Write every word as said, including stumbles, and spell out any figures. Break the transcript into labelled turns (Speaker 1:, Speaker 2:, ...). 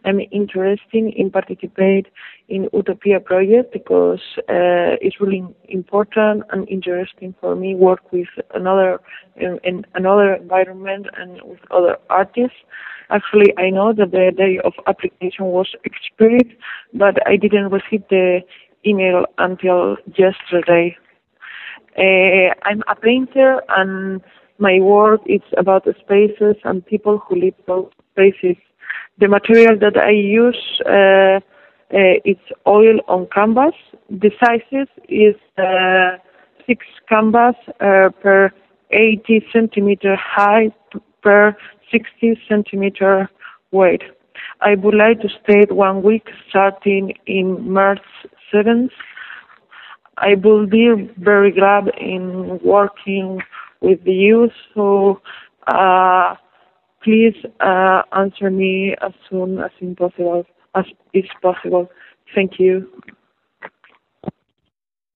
Speaker 1: I'm interested in participate in Utopia project because uh, it's really important and interesting for me work with another in, in another environment and with other artists. Actually, I know that the day of application was expired, but I didn't receive the email until yesterday. Uh, I'm a painter, and my work is about the spaces and people who live those spaces. The material that I use uh, uh, it's oil on canvas. The sizes is uh, six canvas uh, per eighty centimeter high per sixty centimeter weight. I would like to stay one week starting in March seventh. I will be very glad in working with you, so uh, please uh, answer me as soon as possible as is possible. Thank you.